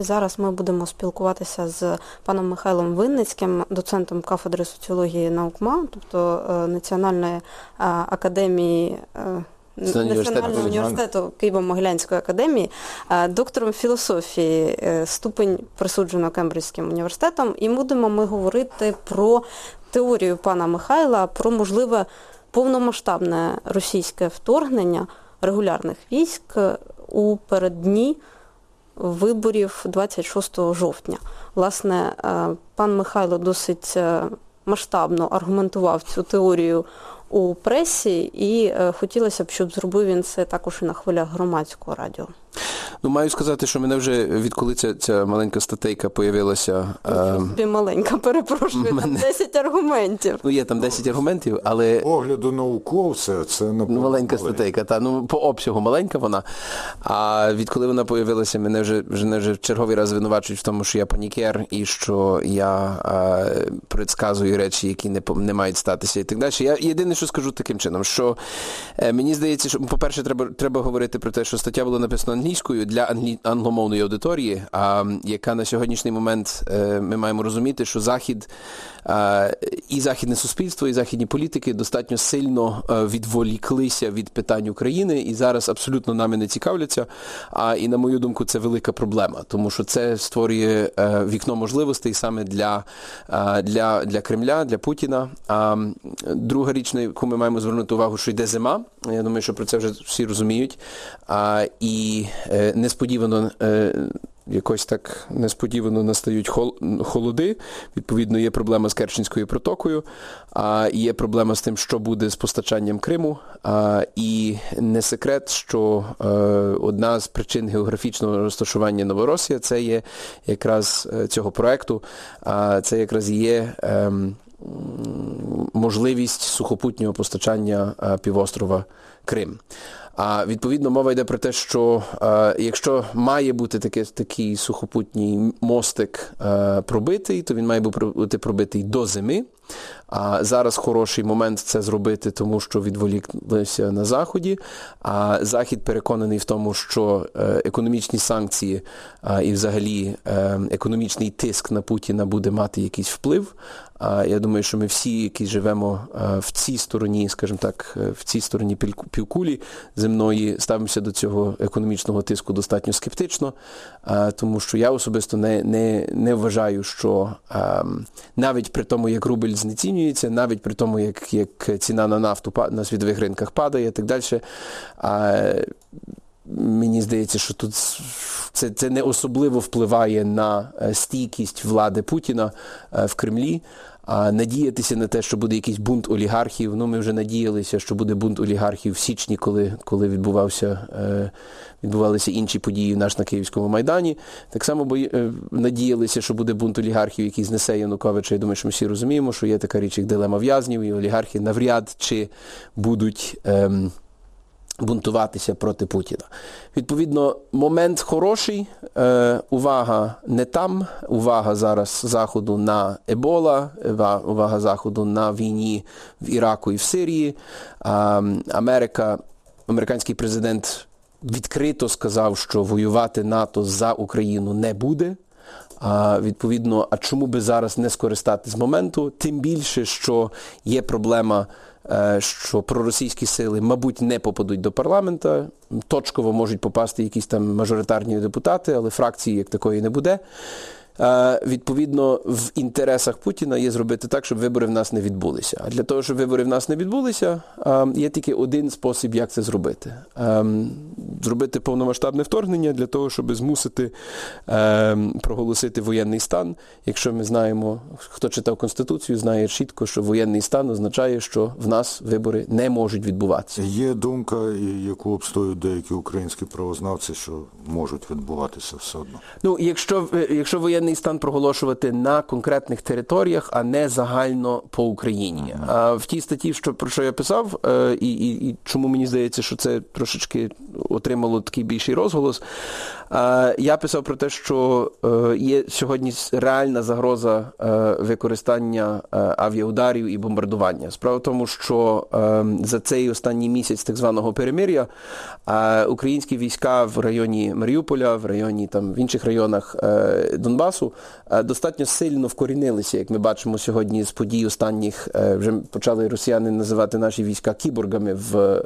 Зараз ми будемо спілкуватися з паном Михайлом Винницьким, доцентом кафедри соціології наук МАУ, тобто Національної академії, Національного університету Києво-Могилянської академії, доктором філософії, ступень присуджено Кембриджським університетом. І будемо ми говорити про теорію пана Михайла, про можливе повномасштабне російське вторгнення регулярних військ у переддні виборів 26 жовтня. Власне, пан Михайло досить масштабно аргументував цю теорію у пресі, і хотілося б, щоб зробив він це також і на хвилях громадського радіо. Ну, маю сказати, що мене вже, відколи ця маленька статейка появилася... Маленька, перепрошую, там 10 аргументів. Ну, є там 10 аргументів, але... Огляду науковця, це маленька статейка, по обсягу маленька вона. А відколи вона появилася, мене вже в черговий раз звинувачують в тому, що я панікер, і що я предсказую речі, які не мають статися і так далі. Я єдине, що скажу таким чином, що мені здається, що, по-перше, треба говорити про те, що стаття була написана англійською для англомовної аудиторії, яка на сьогоднішній момент ми маємо розуміти, що Захід, і західне суспільство, і західні політики достатньо сильно відволіклися від питань України і зараз абсолютно нами не цікавляться. І, на мою думку, це велика проблема, тому що це створює вікно можливостей саме для Кремля, для Путіна. Друга річ, на яку ми маємо звернути увагу, що йде зима. Я думаю, що про це вже всі розуміють. І несподівано, якось так несподівано настають холоди. Відповідно, є проблема з Керченською протокою, є проблема з тим, що буде з постачанням Криму. І не секрет, що одна з причин географічного розташування Новоросія, це є якраз цього проекту, це якраз є можливість сухопутнього постачання півострова Крим. Відповідно, мова йде про те, що якщо має бути такий сухопутній мостик пробитий, то він має бути пробитий до зими. Зараз хороший момент це зробити, тому що відволіклися на Заході. Захід переконаний в тому, що економічні санкції і взагалі економічний тиск на Путіна буде мати якийсь вплив. Я думаю, що ми всі, які живемо в цій стороні, скажімо так, в цій стороні півкулі земної, ставимося до цього економічного тиску достатньо скептично, тому що я особисто не вважаю, що навіть при тому, як рубль знецінюється, навіть при тому, як ціна на нафту на світових ринках падає і так далі, мені здається, що тут це не особливо впливає на стійкість влади Путіна в Кремлі. Надіятися на те, що буде якийсь бунт олігархів. Ми вже надіялися, що буде бунт олігархів в січні, коли відбувалися інші події на Київському Майдані. Так само надіялися, що буде бунт олігархів, який знесе Януковича. Я думаю, що ми всі розуміємо, що є така річ, як дилема в'язнів, і олігархи навряд чи будуть бунтуватися проти Путіна. Відповідно, момент хороший, увага не там, увага зараз Заходу на Ебола, увага Заходу на війні в Іраку і в Сирії. Американський президент відкрито сказав, що воювати НАТО за Україну не буде. Відповідно, а чому би зараз не скористати з моменту? Тим більше, що є проблема, що проросійські сили, мабуть, не попадуть до парламенту. Точково можуть попасти якісь там мажоритарні депутати, але фракції як такої не буде. Відповідно, в інтересах Путіна є зробити так, щоб вибори в нас не відбулися. А для того, щоб вибори в нас не відбулися, є тільки один спосіб, як це зробити. Зробити повномасштабне вторгнення для того, щоб змусити проголосити воєнний стан. Якщо ми знаємо, хто читав Конституцію, знає чітко, що воєнний стан означає, що в нас вибори не можуть відбуватися. Є думка, яку обстоюють деякі українські правознавці, що можуть відбуватися все одно. Якщо воєнний надзвичайний стан проголошувати на конкретних територіях, а не загально по Україні. А в тій статті, про що я писав, і чому мені здається, що це трошечки отримало такий більший розголос, я писав про те, що є сьогодні реальна загроза використання авіаударів і бомбардування. Справа в тому, що за цей останній місяць так званого перемир'я українські війська в районі Маріуполя, в районі в інших районах Донбасу достатньо сильно вкорінилися, як ми бачимо сьогодні з подій останніх. Вже почали росіяни називати наші війська кіборгами в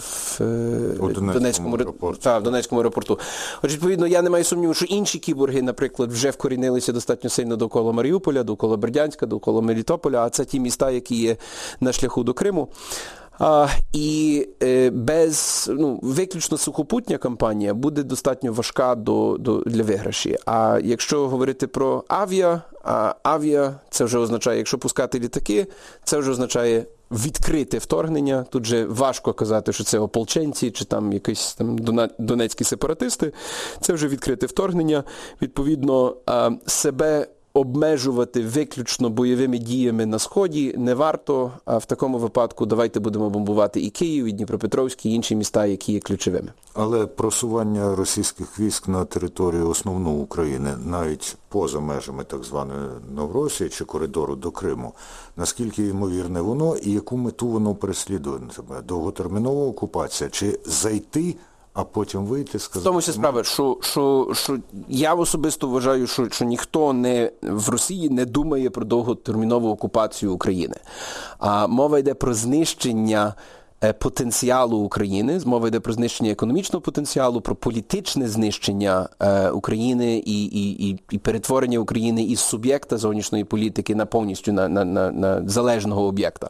Донецькому аеропорту. Отже, відповідно, я не маю сумніву, що інші кіборги, наприклад, вже вкорінилися достатньо сильно довкола Маріуполя, довкола Бердянська, довкола Мелітополя, а це ті міста, які є на шляху до Криму. І виключно сухопутня кампанія буде достатньо важка для виграші. А якщо говорити про авіа, це вже означає, якщо пускати літаки, це вже означає відкрите вторгнення. Тут же важко казати, що це ополченці чи якісь донецькі сепаратисти. Це вже відкрите вторгнення. Відповідно, себе обмежувати виключно бойовими діями на Сході не варто, а в такому випадку давайте будемо бомбувати і Київ, і Дніпропетровськ, і інші міста, які є ключовими. Але просування російських військ на територію основної України, навіть поза межами так званої Новоросії чи коридору до Криму, наскільки ймовірне воно і яку мету воно переслідує? Довготермінова окупація чи зайти, а потім вийти, сказати... В тому ще справа, що я особисто вважаю, що ніхто в Росії не думає про довготермінову окупацію України. Мова йде про знищення потенціалу України, мова йде про знищення економічного потенціалу, про політичне знищення України і перетворення України із суб'єкта зовнішньої політики на повністю на залежного об'єкта.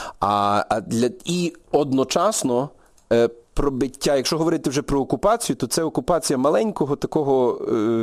І одночасно пробиття, якщо говорити вже про окупацію, то це окупація маленького такого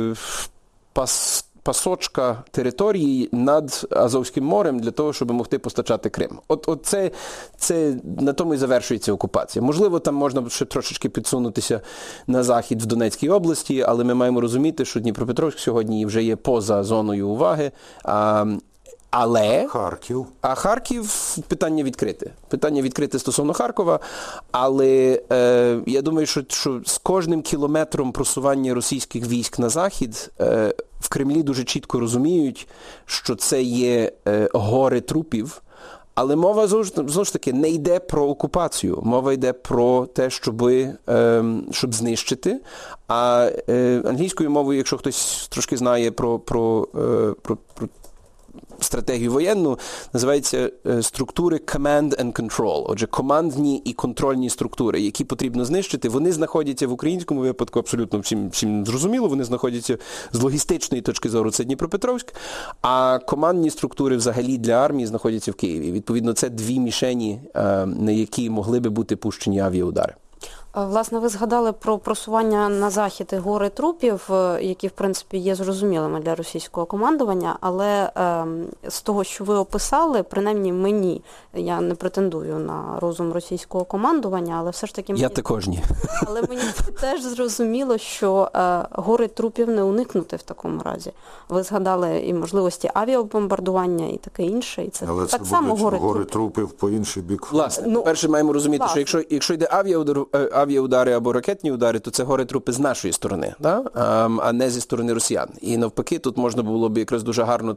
пасочка території над Азовським морем для того, щоб могти постачати Крим. Це на тому і завершується окупація. Можливо, там можна ще трошечки підсунутися на захід в Донецькій області, але ми маємо розуміти, що Дніпропетровськ сьогодні вже є поза зоною уваги. Але Харків питання відкрите. Питання відкрите стосовно Харкова, але я думаю, що з кожним кілометром просування російських військ на захід в Кремлі дуже чітко розуміють, що це є гори трупів. Але мова, знову ж таки, не йде про окупацію. Мова йде про те, щоб знищити. А англійською мовою, якщо хтось трошки знає про стратегію воєнну, називається структури command and control. Отже, командні і контрольні структури, які потрібно знищити, вони знаходяться в українському випадку абсолютно всім зрозуміло, вони знаходяться з логістичної точки зору, це Дніпропетровськ, а командні структури взагалі для армії знаходяться в Києві. Відповідно, це дві мішені, на які могли би бути пущені авіаудари. Власне, ви згадали про просування на захід і гори трупів, які, в принципі, є зрозумілими для російського командування, але з того, що ви описали, принаймні мені, я не претендую на розум російського командування, але все ж таки... Я також ні. Але мені теж зрозуміло, що гори трупів не уникнути в такому разі. Ви згадали і можливості авіабомбардування і таке інше, і це але так це само гори трупів по інший бік. Власне, перше маємо розуміти, що якщо йде авіаудари або ракетні удари, то це гори-трупи з нашої сторони, да? А не зі сторони росіян. І навпаки, тут можна було б якраз дуже гарно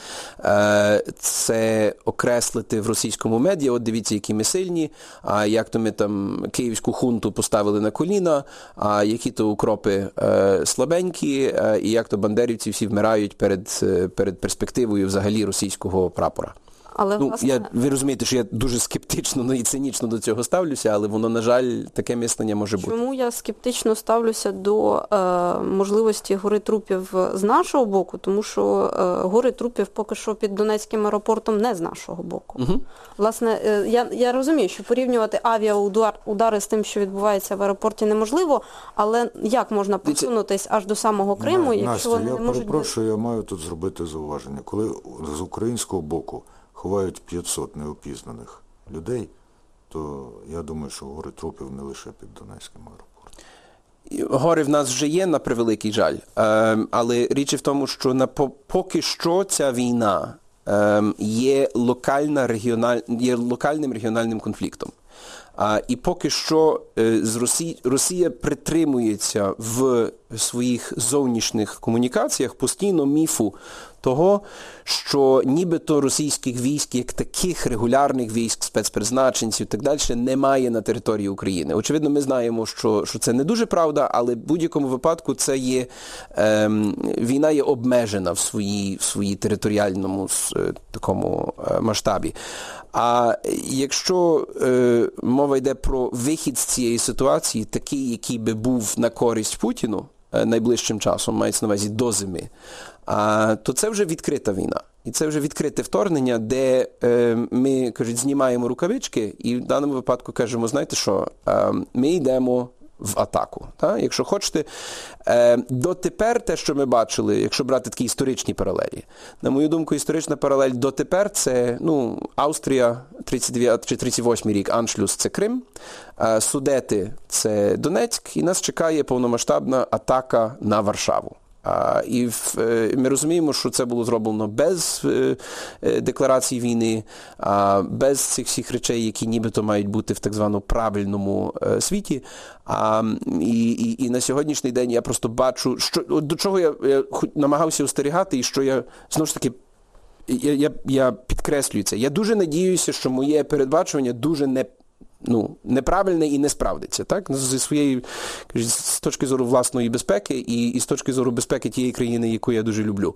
це окреслити в російському медіа. От дивіться, які ми сильні, як то ми там київську хунту поставили на коліна, які то укропи слабенькі, і як то бандерівці всі вмирають перед перспективою взагалі російського прапора. Але, власне... ви розумієте, що я дуже скептично і цинічно до цього ставлюся, але воно, на жаль, таке мислення може бути. Чому я скептично ставлюся до можливості гори трупів з нашого боку? Тому що гори трупів поки що під Донецьким аеропортом не з нашого боку. Угу. Власне, я розумію, що порівнювати авіаудари з тим, що відбувається в аеропорті, неможливо, але як можна просунутись аж до самого Криму, якщо вони не можуть... Настя, я перепрошую, я маю тут зробити зауваження. Коли з українського боку ховають 500 неопізнаних людей, то я думаю, що гори трупів не лише під Донецьким аеропортом. Гори в нас вже є, на превеликий жаль, але річ в тому, що поки що ця війна є локальним регіональним конфліктом. І поки що Росія притримується в своїх зовнішніх комунікаціях постійно міфу того, що нібито російських військ, як таких регулярних військ, спецпризначенців і так далі, немає на території України. Очевидно, ми знаємо, що це не дуже правда, але в будь-якому випадку це є, війна є обмежена в своїй територіальному такому масштабі. А якщо мова йде про вихід з цієї ситуації, такий, який би був на користь Путіну найближчим часом, мається на увазі до зими, то це вже відкрита війна. І це вже відкрите вторгнення, де ми, кажуть, знімаємо рукавички і в даному випадку кажемо, знаєте що, ми йдемо в атаку. Так? Якщо хочете, дотепер те, що ми бачили, якщо брати такі історичні паралелі, на мою думку, історична паралель дотепер це, Австрія, 39 чи 38 рік, Аншлюс – це Крим, Судети – це Донецьк, і нас чекає повномасштабна атака на Варшаву. І ми розуміємо, що це було зроблено без декларації війни, без цих всіх речей, які нібито мають бути в так званому правильному світі. І на сьогоднішній день я просто бачу, до чого я намагався остерігати, і що я, знову ж таки, я підкреслюю це. Я дуже надіюся, що моє передбачування дуже неправильне і не справдиться, так? З точки зору власної безпеки і з точки зору безпеки тієї країни, яку я дуже люблю.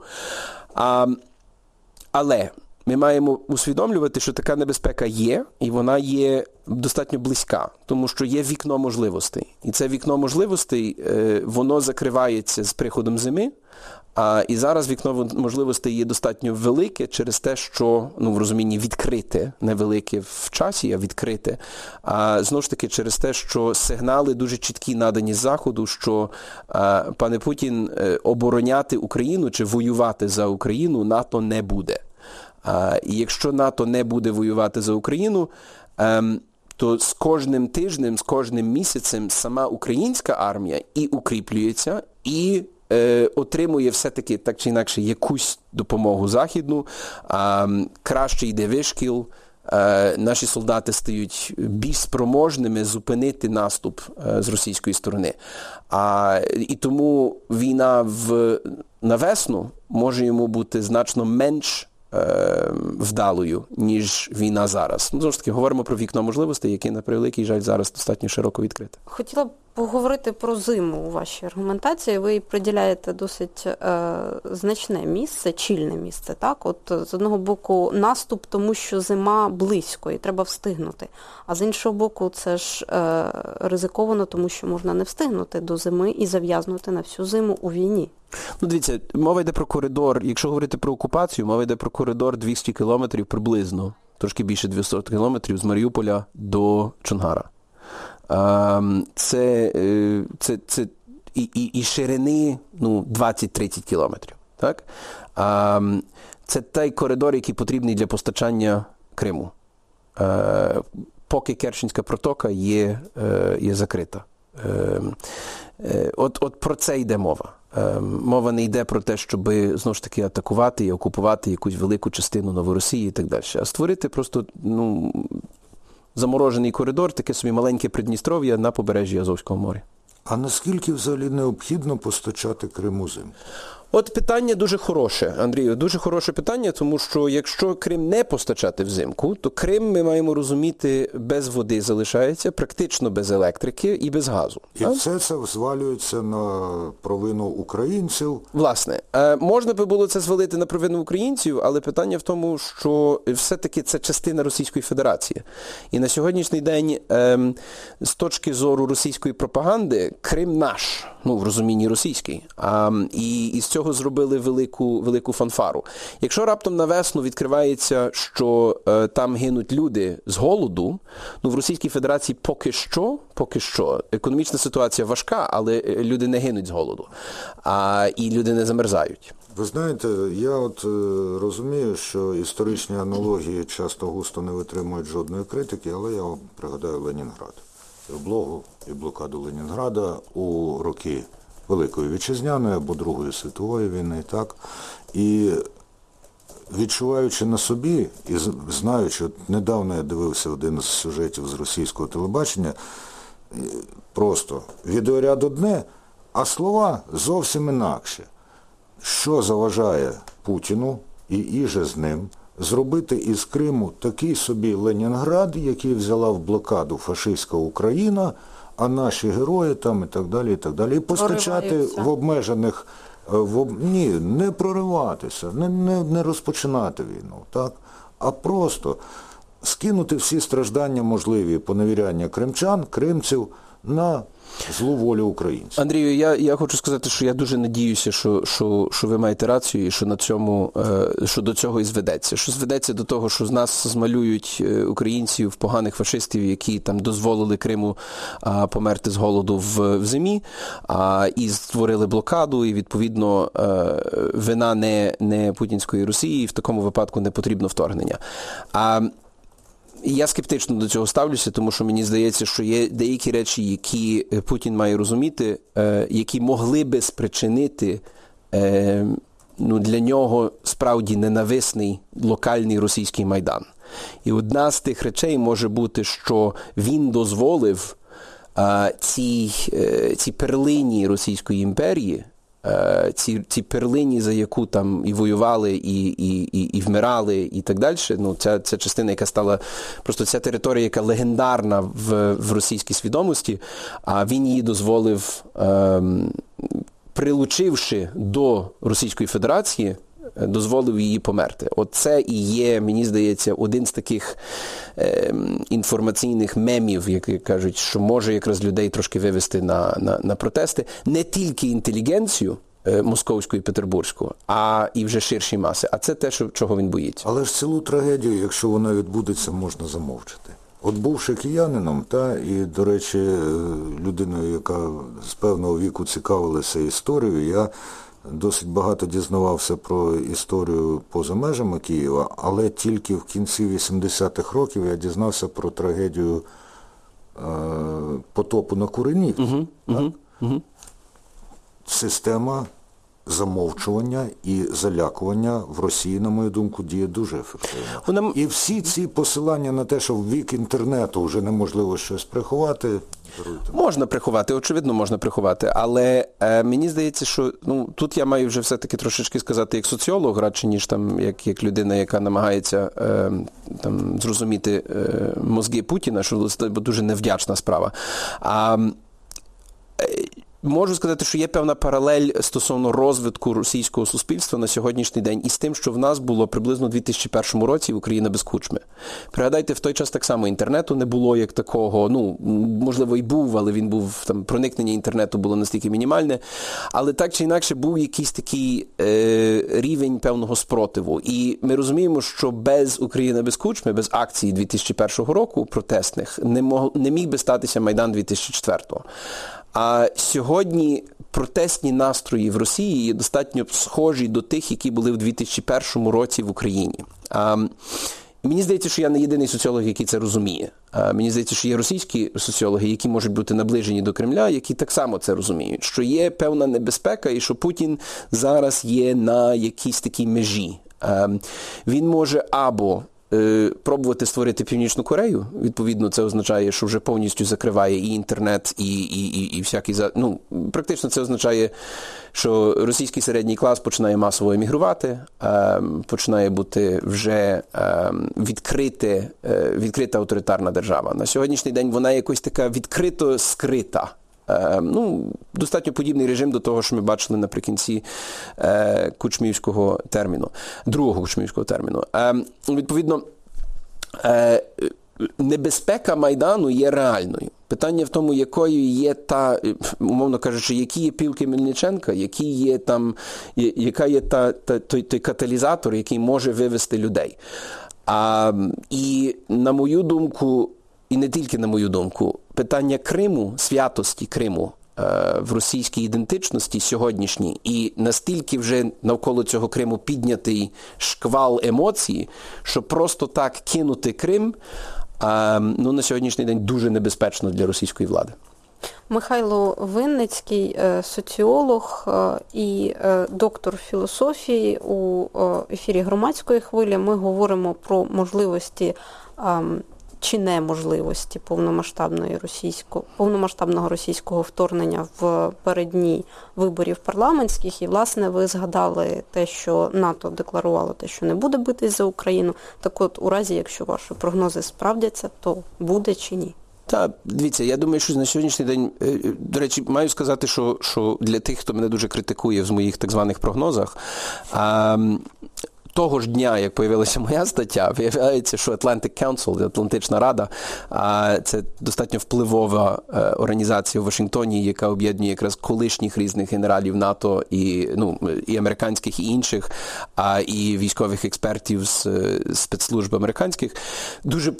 Але ми маємо усвідомлювати, що така небезпека є, і вона є достатньо близька, тому що є вікно можливостей. І це вікно можливостей, воно закривається з приходом зими, і зараз вікно можливостей є достатньо велике через те, що, в розумінні відкрите, не велике в часі, а відкрите. Знову ж таки, через те, що сигнали дуже чіткі надані з Заходу, що, пане Путін, обороняти Україну чи воювати за Україну НАТО не буде. І якщо НАТО не буде воювати за Україну, то з кожним тижнем, з кожним місяцем сама українська армія і укріплюється, і отримує все-таки, так чи інакше, якусь допомогу західну, краще йде вишкіл, наші солдати стають більш спроможними зупинити наступ з російської сторони. І тому війна на весну може йому бути значно менш вдалою, ніж війна зараз. Знову ж таки, говоримо про вікно можливостей, яке, на превеликий жаль, зараз достатньо широко відкрите. Хотіла б поговорити про зиму у вашій аргументації. Ви приділяєте досить значне місце, чільне місце, так? От з одного боку наступ, тому що зима близько і треба встигнути. А з іншого боку, це ж ризиковано, тому що можна не встигнути до зими і зав'язнути на всю зиму у війні. Дивіться, мова йде про коридор, якщо говорити про окупацію, мова йде про коридор 200 кілометрів приблизно, трошки більше 200 кілометрів з Маріуполя до Чонгара. Це і ширини 20-30 кілометрів. Так? Це той коридор, який потрібний для постачання Криму. Поки Керченська протока є закрита. От про це йде мова. Мова не йде про те, щоб, знову ж таки, атакувати і окупувати якусь велику частину Новоросії і так далі. А створити просто, заморожений коридор, таке собі маленьке Придністров'я на побережжі Азовського моря. А наскільки взагалі необхідно постачати Крим узимку? От питання дуже хороше, Андрію, дуже хороше питання, тому що якщо Крим не постачати взимку, то Крим, ми маємо розуміти, без води залишається, практично без електрики і без газу. І все це звалюється на провину українців? Власне, можна би було це звалити на провину українців, але питання в тому, що все-таки це частина Російської Федерації. І на сьогоднішній день, з точки зору російської пропаганди, Крим наш, в розумінні російський. І з цього зробили велику фанфару. Якщо раптом на весну відкривається, що там гинуть люди з голоду, в Російській Федерації поки що, економічна ситуація важка, але люди не гинуть з голоду. І люди не замерзають. Ви знаєте, я розумію, що історичні аналогії часто густо не витримують жодної критики, але я вам пригадаю Ленінград. облогу і блокаду Ленінграда у роки Великої Вітчизняної або Другої світової війни, так? І відчуваючи на собі і знаючи, от недавно я дивився один з сюжетів з російського телебачення, просто відеоряд одне, а слова зовсім інакше. Що заважає Путіну і іже з ним зробити із Криму такий собі Ленінград, який взяла в блокаду фашистська Україна, а наші герої там і так далі, і так далі. І постачати в обмежених... Ні, не прориватися, не розпочинати війну, так? А просто скинути всі страждання можливі поневіряння кримчан, кримців на злу волю українців. Андрію, я хочу сказати, що я дуже надіюся, що ви маєте рацію і що на цьому, що до цього і зведеться. Що зведеться до того, що з нас змалюють українців, поганих фашистів, які там дозволили Криму померти з голоду в зимі, і створили блокаду, і відповідно вина не путінської Росії, і в такому випадку не потрібно вторгнення. Я скептично до цього ставлюся, тому що мені здається, що є деякі речі, які Путін має розуміти, які могли би спричинити для нього справді ненависний локальний російський Майдан. І одна з тих речей може бути, що він дозволив цій перлині Російської імперії, ці перлині, за яку там і воювали, і вмирали, і так далі. Ця частина, яка стала, просто ця територія, яка легендарна в російській свідомості, а він її дозволив, прилучивши до Російської Федерації, дозволив її померти. Оце і є, мені здається, один з таких інформаційних мемів, які кажуть, що може якраз людей трошки вивести на протести. Не тільки інтелігенцію московську і петербурзьку, а і вже ширші маси. А це те, чого він боїться. Але ж цілу трагедію, якщо вона відбудеться, можна замовчати. От бувши киянином, і, до речі, людиною, яка з певного віку цікавилася історією, я досить багато дізнавався про історію поза межами Києва, але тільки в кінці 80-х років я дізнався про трагедію потопу на Куренівці. Система замовчування і залякування в Росії, на мою думку, діє дуже ефективно. І всі ці посилання на те, що в вік інтернету вже неможливо щось приховати. Можна приховати, очевидно, можна приховати, але мені здається, що тут я маю вже все-таки трошечки сказати як соціолог, радше ніж там як людина, яка намагається зрозуміти мозги Путіна, що це дуже невдячна справа. Можу сказати, що є певна паралель стосовно розвитку російського суспільства на сьогоднішній день із тим, що в нас було приблизно у 2001 році Україна без Кучми. Пригадайте, в той час так само інтернету не було як такого, можливо і був, але він був, проникнення інтернету було настільки мінімальне, але так чи інакше був якийсь такий рівень певного спротиву. І ми розуміємо, що без України без Кучми, без акції 2001 року протестних, не міг би статися Майдан 2004-го. А сьогодні протестні настрої в Росії є достатньо схожі до тих, які були в 2001 році в Україні. Мені здається, що я не єдиний соціолог, який це розуміє. Мені здається, що є російські соціологи, які можуть бути наближені до Кремля, які так само це розуміють, що є певна небезпека і що Путін зараз є на якійсь такій межі. Він може або пробувати створити Північну Корею, відповідно, це означає, що вже повністю закриває і інтернет, і всякий... практично це означає, що російський середній клас починає масово емігрувати, починає бути вже відкрита авторитарна держава. На сьогоднішній день вона якось така відкрито скрита. Достатньо подібний режим до того, що ми бачили наприкінці кучмівського терміну, другого кучмівського терміну. Відповідно, небезпека Майдану є реальною. Питання в тому, якою є та, умовно кажучи, які є пілки Мельниченка, яка є той каталізатор, який може вивести людей. І на мою думку, і не тільки на мою думку, питання Криму, святості Криму в російській ідентичності сьогоднішній, і настільки вже навколо цього Криму піднятий шквал емоцій, що просто так кинути Крим, на сьогоднішній день дуже небезпечно для російської влади. Михайло Винницький, соціолог і доктор філософії у ефірі «Громадської хвилі». Ми говоримо про можливості чи неможливості повномасштабного російського вторгнення в переддні виборів парламентських. І, власне, ви згадали те, що НАТО декларувало те, що не буде битись за Україну. Так от, у разі, якщо ваші прогнози справдяться, то буде чи ні? Так, дивіться, я думаю, що на сьогоднішній день, до речі, маю сказати, що для тих, хто мене дуже критикує в моїх так званих прогнозах, того ж дня, як появилася моя стаття, виявляється, що Atlantic Council, Атлантична Рада, це достатньо впливова організація в Вашингтоні, яка об'єднує якраз колишніх різних генералів НАТО і американських, і інших, і військових експертів з спецслужб американських. Дуже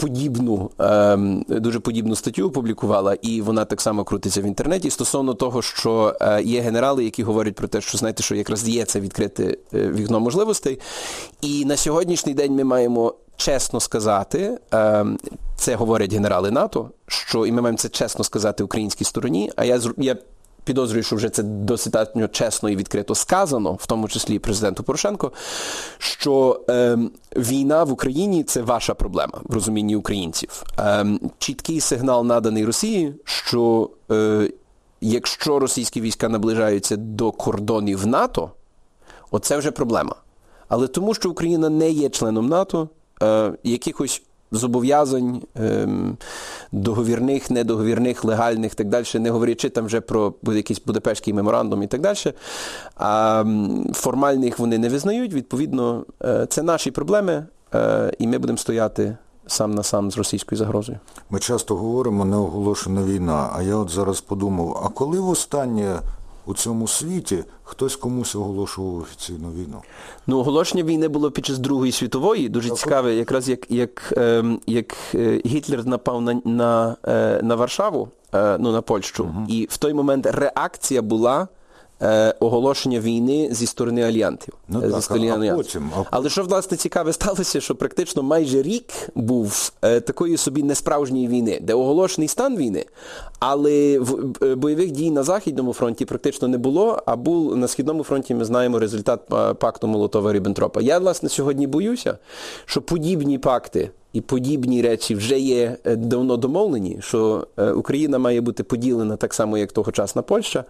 подібну статтю опублікувала, і вона так само крутиться в інтернеті стосовно того, що є генерали, які говорять про те, що, знаєте, що якраз є це відкрите вікно можливостей. І на сьогоднішній день ми маємо чесно сказати, це говорять генерали НАТО, і ми маємо це чесно сказати українській стороні, а я підозрюю, що вже це достатньо чесно і відкрито сказано, в тому числі президенту Порошенко, що війна в Україні – це ваша проблема в розумінні українців. Чіткий сигнал наданий Росії, що якщо російські війська наближаються до кордонів НАТО, оце вже проблема. Але тому, що Україна не є членом НАТО, якихось зобов'язань договірних, недоговірних, легальних, так далі, не говорячи там вже про якийсь Будапештський меморандум і так далі, формальних вони не визнають, відповідно, це наші проблеми, і ми будемо стояти сам на сам з російською загрозою. Ми часто говоримо «неоголошена війна», а я от зараз подумав, а коли востаннє у цьому світі хтось комусь оголошував офіційну війну? Оголошення війни було під час Другої світової. Дуже цікаве, якраз як Гітлер напав на Варшаву, на Польщу, і в той момент реакція була оголошення війни зі сторони аліантів. Але що, власне, цікаве сталося, що практично майже рік був такої собі несправжньої війни, де оголошений стан війни, але бойових дій на Західному фронті практично не було, а був на Східному фронті, ми знаємо, результат пакту Молотова-Ріббентропа. Я, власне, сьогодні боюся, що подібні пакти і подібні речі вже є давно домовлені, що Україна має бути поділена так само, як тогочасна Польща,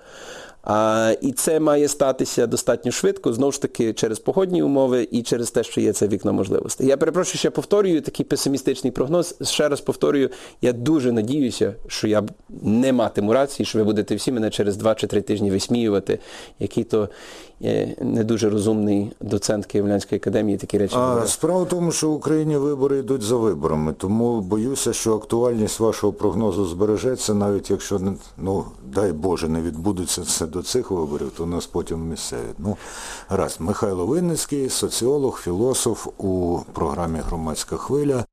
і це має статися достатньо швидко, знову ж таки, через погодні умови і через те, що є це вікно можливостей. Я перепрошую, ще повторюю такий песимістичний прогноз. Ще раз повторюю, я дуже надіюся, що я не матиму рації, що ви будете всі мене через 2 чи 3 тижні висміювати, який то не дуже розумний доцент Києво-Могилянської академії такі речі говорить. Справа в тому, що в Україні вибори йдуть за виборами, тому боюся, що актуальність вашого прогнозу збережеться, навіть якщо, дай Боже, не відбудеться це до цих виборів, то нас потім місцеві. Гаразд. Михайло Винницький, соціолог, філософ у програмі «Громадська хвиля».